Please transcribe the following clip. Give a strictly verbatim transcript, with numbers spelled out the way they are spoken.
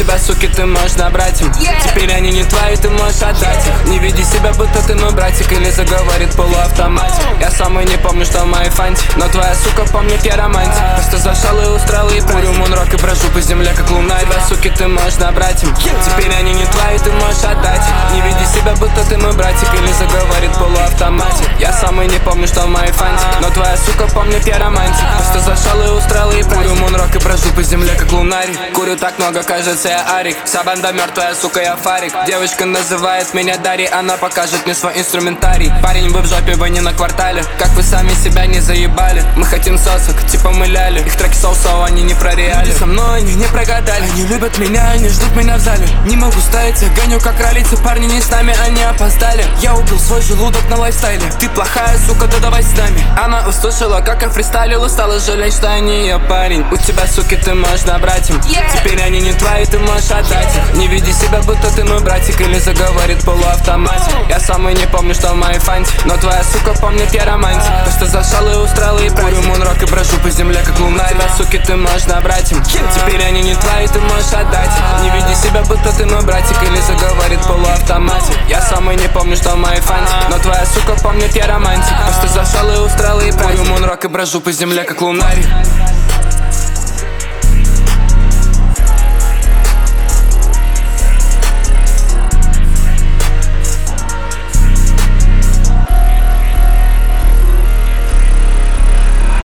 тебя, суки, ты можешь набрать им. Теперь они не твои, ты можешь отдать их. Не веди себя, будто ты мой братик, или заговорит полуавтоматик. Я самый не помню, что в моей фанте, но твоя сука помнит, я романтик. Просто зашел и устроил ей курю мунрок и брожу по земле, как лунарь. Тебя, суки, ты можешь набрать им. Теперь они не твои, ты можешь отдать их. Не веди себя, будто ты мой братик, или заговорит полуавтоматик. Я самый не помню, что в моей фанте, но твоя сука помнит, я романтик. Просто зашел и устроил ей курю мунрок и брожу по земле, как лунарь. Курю так много, кажется, я Арик. Вся банда мертвая, сука, я Фарик. Девочка называет меня Дарьей, она покажет мне свой инструментарий. Парень, вы в жопе, вы не на квартале. Как вы сами себя не заебали? Мы хотим сосок, типа мы ляли. Их треки соусов, они не про реали. Люди со мной, они не прогадали. Они любят меня, они ждут меня в зале. Не могу стоять, я гоню как кролицы. Парни не с нами, они опоздали. Я убил свой желудок на лайфстайле. Ты плохая, сука, да давай с нами. Она услышала, как я фристайлил, и стала жалеть, что я не ее парень. У тебя, суки, ты можешь набрать им. Теперь они не твои, ты можешь отдать их. Не веди себя, будто ты мой братик, или заговорит полуавтоматик. Я самый не помню, что в моей фанте, но твоя сука помнит, я романтик. Просто зашел и устроил ей курю мунрок и брожу по земле, как лунарь. Тебя, суки, ты можешь набрать им. Теперь они не твои, ты можешь отдать их. Не веди себя, будто ты мой братик, или заговорит полуавтоматик. Я самый не помню, что в моей фанте, но твоя сука помнит, я романтик. Просто зашел и устроил ей курю мунрок и брожу по земле, как лунарь.